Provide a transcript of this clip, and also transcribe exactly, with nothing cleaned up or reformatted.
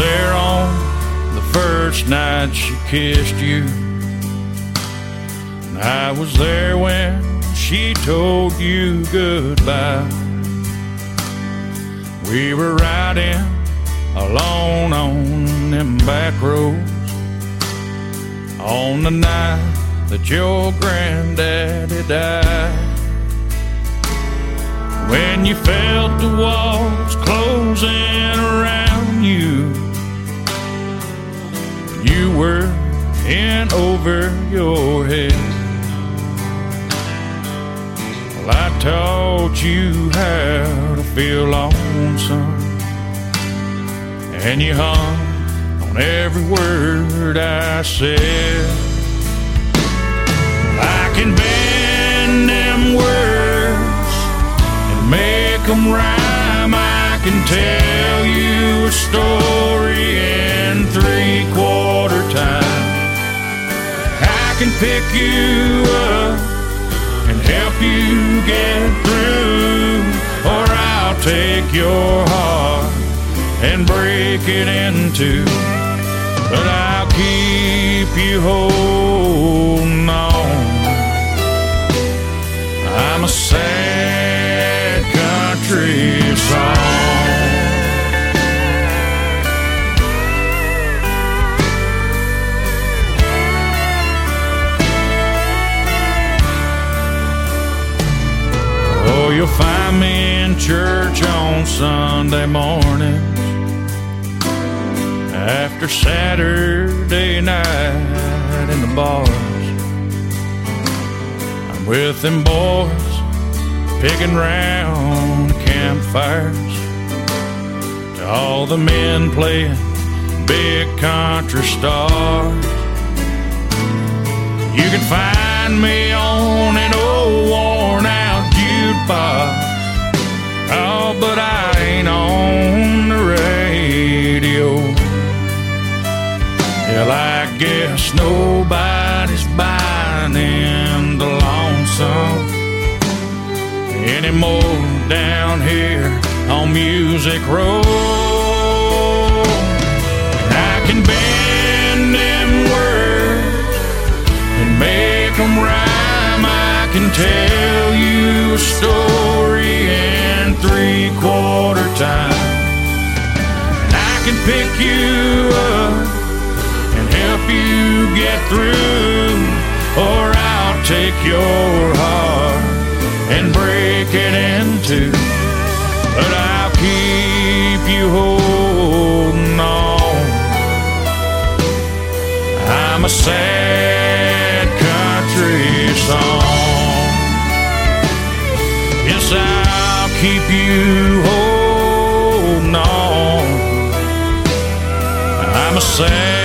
there on the first night she kissed you. And I was there when she told you goodbye. We were riding alone on them back roads on the night that your granddaddy died. When you felt the walls closing around you, you were in over your head. Well, I taught you how to feel lonesome, and you hung on every word I said. I can bend them words and make them rhyme. I can tell you a story in three-quarter time. I can pick you up and help you get through, or I'll take your heart and break it in two. But I'll keep you holding on. I'm a sad country song. Oh, you'll find me in church on Sunday mornings after Saturday night in the bars. I'm with them boys picking round campfires, to all the men playing big country stars. You can find me on an old worn out jukebox, oh, but I ain't on the radio. Hell, I guess nobody's buying in the lonesome anymore down here on Music Road. I can bend them words and make them rhyme. I can tell you a story in three-quarter time. And I can pick you up and help you get through, or I'll take your heart and break it in two. But I'll keep you holding on. I'm a sad country song. Yes, I'll keep you holding on. I'm a sad